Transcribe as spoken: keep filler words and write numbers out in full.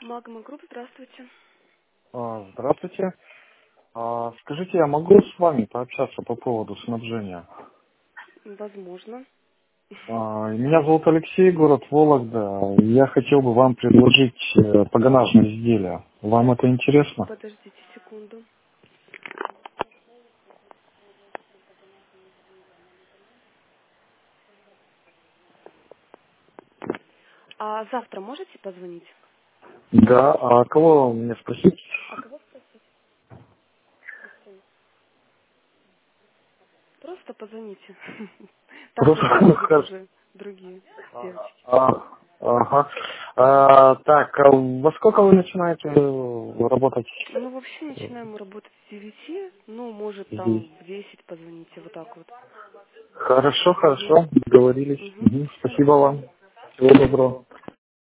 Магма Групп, здравствуйте. А, Здравствуйте. А, Скажите, я могу с вами пообщаться по поводу снабжения? Возможно. А, Меня зовут Алексей, город Вологда. и Я хотел бы вам предложить э, погонажные изделия. Вам это интересно? Подождите секунду. А завтра можете позвонить? Да. А кого мне спросить? А кого спросить? Кристина. Просто позвоните. Там Просто тогда будут хорошо. уже другие девочки. А, Ага. Мгм. А, Так, а во сколько вы начинаете э, работать Ну, вообще начинаем мы работать с девяти. Ну, может, здесь? там в десять позвоните, вот так вот. Хорошо, Угу. хорошо, договорились. Угу. Мгм. Все, до Спасибо вам. свидания. Всего доброго.